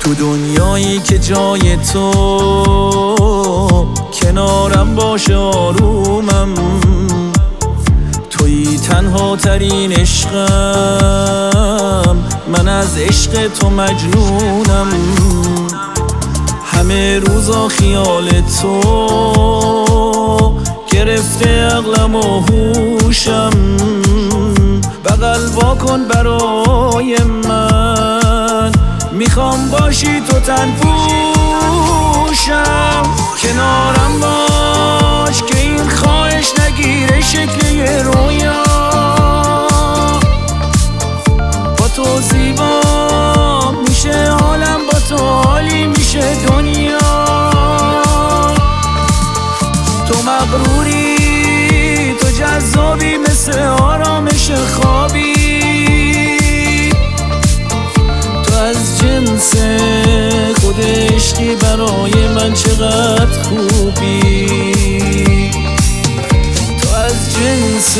تو دنیایی که جای تو کنارم باشه آرومم، تویی تنها ترین عشقم، من از عشق تو مجنونم. همه روزا خیال تو گرفته عقلم و هوشم، بغل واکن برای من، میخوام باشی تو تن پوشم. کنارم باش که این خواهش نگیره شکل یه رویا، با تو زیبا میشه حالم، با تو عالی میشه دنیا. تو مغروری، تو جذابی، مثل آرامش خوابی، تو از جنس خود عشقی، برای من چقدر خوبی. تو از جنس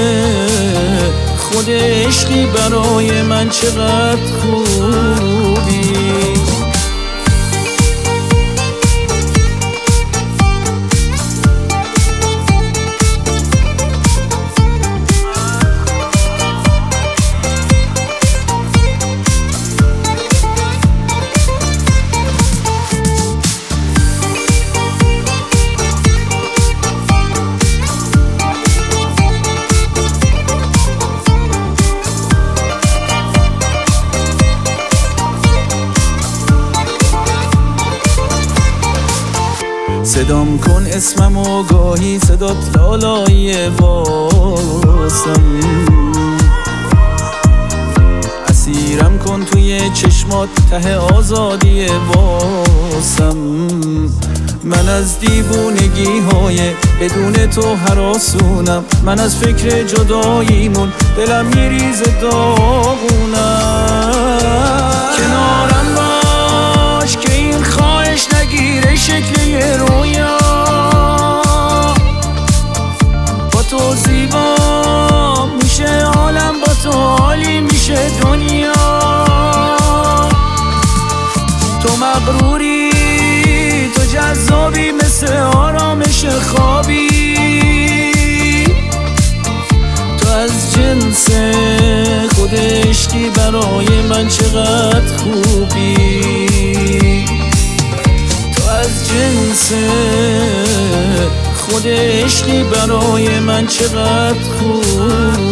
خود عشقی، برای من چقدر خوبی. صدام کن اسمم و گاهی صدات لالایی واسم، اسیرم کن توی چشمات ته آزادی واسم. من از دیوونگی های بدون تو هراسونم، من از فکر جداییمون دلم میریزه داغونم. کنارم باش که این خواهش نگیره شکل یه رویا، با تو زیبا میشه عالم، با تو عالی میشه دنیا. تو مغروری، تو جذابی، مثل آرامش خوابی، تو از جنس خود عشقی، برای من چقدر خوبی. تو از جنس خود عشقی، برای من چقدر خوبی.